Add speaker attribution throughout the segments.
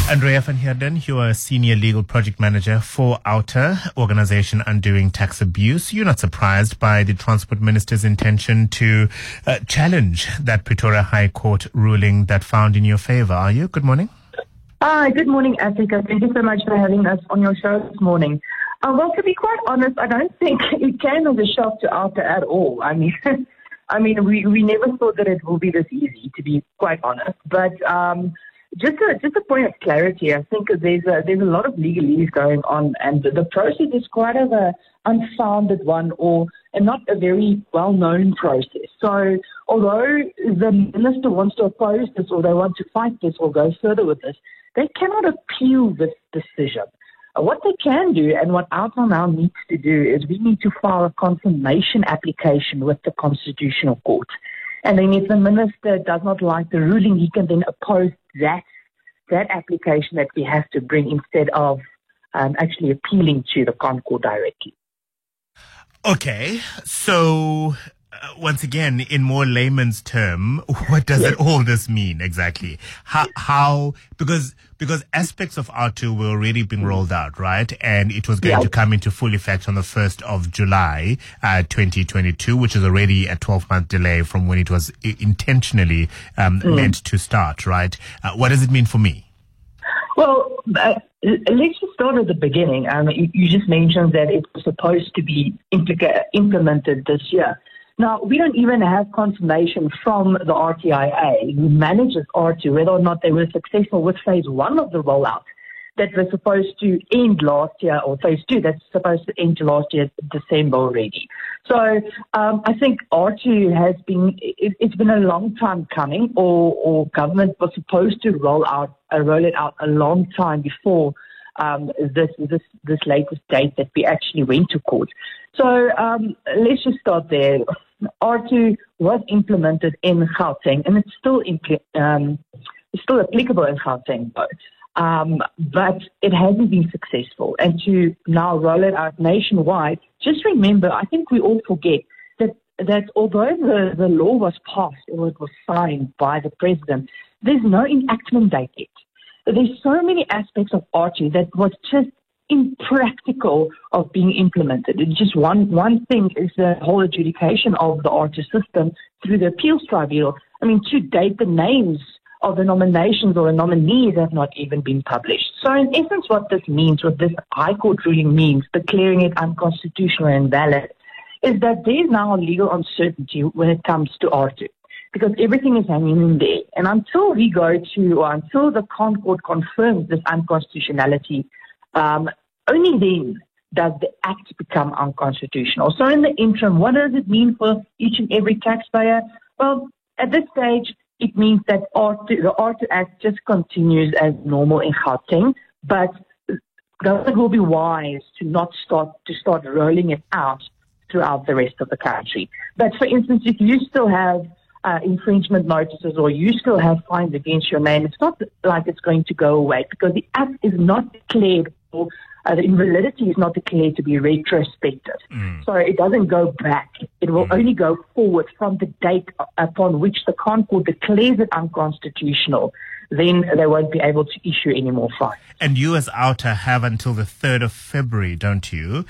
Speaker 1: Andrea van Heerden, you are a senior legal project manager for Outer, organization undoing tax abuse. You're not surprised by the Transport Minister's intention to challenge that Pretoria High Court ruling that found in your favor, are you? Good morning.
Speaker 2: Hi, good morning, Africa. Thank you so much for having us on your show this morning. Well, to be quite honest, I don't think it came as a shock to Outer at all. I mean, we never thought that it will be this easy, to be quite honest. But just a point of clarity, I think there's a lot of legalese going on, and the process is quite of a unfounded one, and not a very well-known process. So, although the minister wants to oppose this, or they want to fight this, or go further with this, they cannot appeal this decision. What they can do, and what Outer now needs to do, is we need to file a confirmation application with the Constitutional Court. And then if the minister does not like the ruling, he can then oppose that application that we have to bring instead of actually appealing to the Con Court directly.
Speaker 1: Okay, so once again, in more layman's term, what does all this mean exactly? How because aspects of R2 were already being rolled out, right? And it was going to come into full effect on the 1st of July, 2022, which is already a 12-month delay from when it was intentionally meant to start, right? What does it mean for me?
Speaker 2: Well, let's just start at the beginning. You just mentioned that it was supposed to be implemented this year. Now, we don't even have confirmation from the RTIA, who manages R2, whether or not they were successful with phase 1 of the rollout that was supposed to end last year, or phase 2 that's supposed to end last year, December already. So I think R2 has been, it's been a long time coming, or government was supposed to roll it out a long time before this latest date that we actually went to court. So let's just start there. R2 was implemented in Gauteng, and it's still applicable in Gauteng, but it hasn't been successful. And to now roll it out nationwide, just remember, I think we all forget that although the law was passed or it was signed by the president, there's no enactment date yet. There's so many aspects of R2 that was just impractical of being implemented. It's just one thing is the whole adjudication of the R2 system through the appeals tribunal. I mean, to date, the names of the nominations or the nominees have not even been published. So in essence, what this High Court ruling means, declaring it unconstitutional and invalid, is that there's now legal uncertainty when it comes to R2, because everything is hanging in there. And until the Con Court confirms this unconstitutionality, only then does the act become unconstitutional. So in the interim, what does it mean for each and every taxpayer? Well, at this stage, it means that the R2 Act just continues as normal in Gauteng, but government will be wise to start rolling it out throughout the rest of the country. But for instance, if you still have infringement notices or you still have fines against your name, it's not like it's going to go away, because the act is not declared, or the invalidity is not declared to be retrospective. So it doesn't go back. It will only go forward from the date upon which the Con Court declares it unconstitutional. Then they won't be able to issue any more fines. And
Speaker 1: you as Outer have until the 3rd of February, don't you,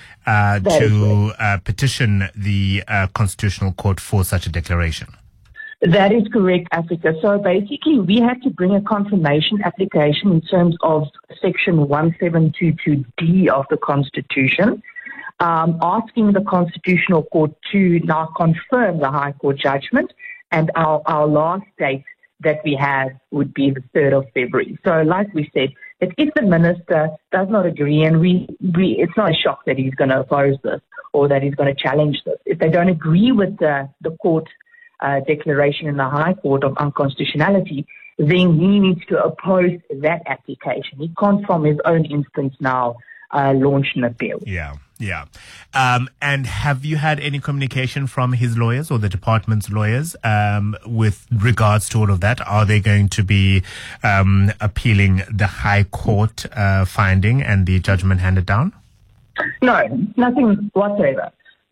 Speaker 1: to petition the Constitutional Court for such a declaration?
Speaker 2: That is correct, Africa. So basically, we had to bring a confirmation application in terms of Section 1722D of the Constitution, asking the Constitutional Court to now confirm the High Court judgment, and our last date that we have would be the 3rd of February. So like we said, that if the minister does not agree, and it's not a shock that he's going to oppose this or that he's going to challenge this, if they don't agree with the court declaration in the High Court of unconstitutionality, then he needs to oppose that application. He can't, from his own instance now, launch an appeal.
Speaker 1: Yeah. And have you had any communication from his lawyers or the department's lawyers with regards to all of that? Are they going to be appealing the High Court finding and the judgment handed down?
Speaker 2: No, nothing whatsoever.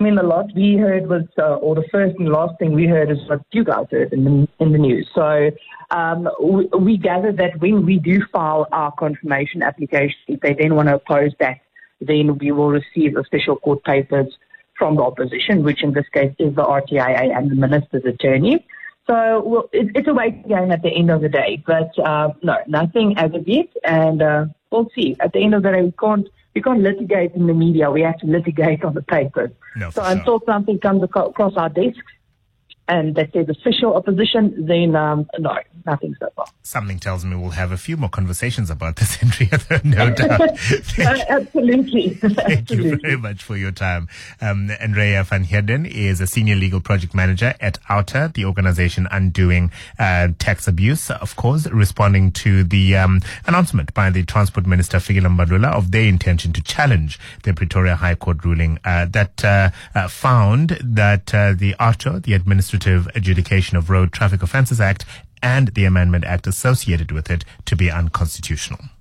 Speaker 2: I mean, the last we heard was, or the first and last thing we heard is what you guys heard in the news. So we gathered that when we do file our confirmation application, if they then want to oppose that, then we will receive official court papers from the opposition, which in this case is the RTIA and the Minister's attorney. So it's a waiting game at the end of the day. But no, nothing as of yet, and we'll see. At the end of the day, we can't litigate in the media. We have to litigate on the papers.
Speaker 1: No,
Speaker 2: so until something comes across our desks and that says official opposition, then no, nothing so far.
Speaker 1: Something tells me we'll have a few more conversations about this, Andrea, no doubt.
Speaker 2: Absolutely.
Speaker 1: Thank you very much for your time. Andrea van Heerden is a senior legal project manager at OUTA, the organization undoing tax abuse, of course, responding to the announcement by the Transport Minister, Fikile Mbalula, of their intention to challenge the Pretoria High Court ruling that found that the ARTO, the Administrative Adjudication of Road Traffic Offences Act, and the Amendment Act associated with it to be unconstitutional.